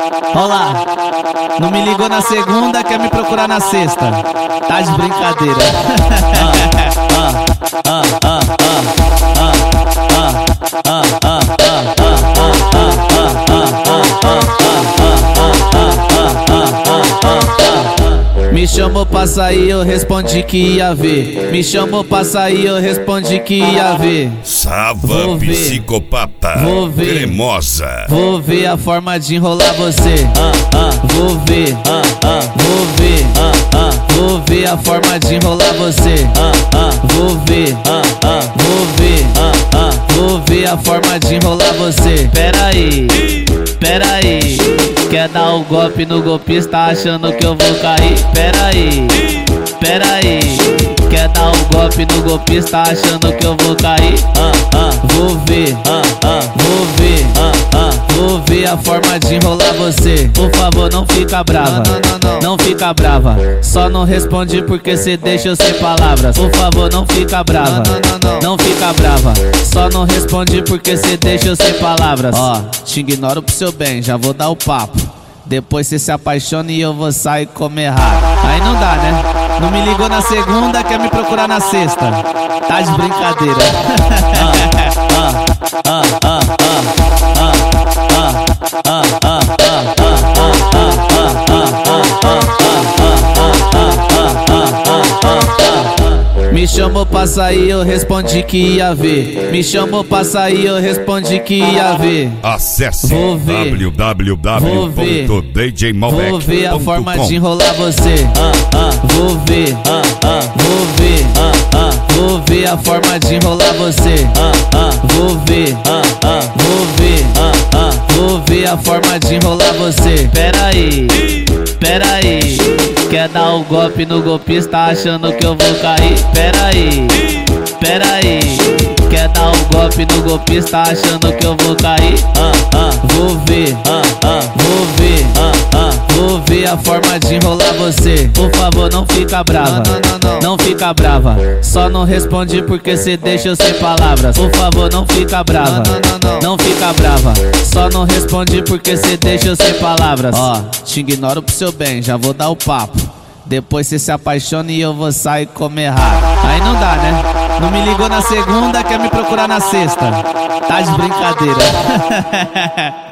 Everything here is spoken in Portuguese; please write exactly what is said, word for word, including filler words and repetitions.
Olá, não me ligou na segunda, quer me procurar na sexta. Tá de brincadeira. Me chamou pra sair, eu respondi que ia ver. Me chamou pra sair, eu respondi que ia ver. Sava psicopata, vou ver, cremosa. Vou ver a forma de enrolar você. Vou ver, vou ver, vou ver a forma de enrolar você. Vou ver, vou ver, vou ver a forma de enrolar você. Pera aí, pera aí, quer dar o golpe no golpista achando que eu vou cair? Pera aí, pera aí, quer dar o golpe no golpista achando que eu vou cair? Vou ver, vou ver, vou ver a forma de enrolar você. Por favor, não fica brava, não fica brava. Só não responde porque cê deixa eu sem palavras. Por favor, não fica brava, não fica brava. Só não responde porque cê deixa eu sem palavras. Ó, te ignoro pro seu bem, já vou dar o papo. Depois cê se apaixona e eu vou sair comer rato. Aí não dá, né? Não me ligou na segunda, quer me procurar na sexta. Tá de brincadeira. Me chamou pra sair, eu respondi que ia ver. Me chamou pra sair, eu respondi que ia ver. Acesse w w w ponto d j malbec ponto com. Vou ver a forma de enrolar você. Vou ver, vou ver, vou ver a forma de enrolar você. Vou ver, vou ver, vou ver a forma de enrolar você. Pera aí, pera aí, quer dar o golpe no golpista achando que eu vou cair? Pera aí, pera aí, quer dar o golpe no golpista achando que eu vou cair? Vou ver, vou ver, vou ver a forma de enrolar você. Por favor, não fica brava, não fica brava. Só não responde porque cê deixa eu sem palavras. Por favor, não fica brava, não fica brava. Só não responde porque cê deixa eu sem palavras. Ó, te ignoro pro seu bem, já vou dar o papo. Depois cê se apaixona e eu vou sair comer rato. Aí não dá, né? Não me ligou na segunda, quer me procurar na sexta. Tá de brincadeira.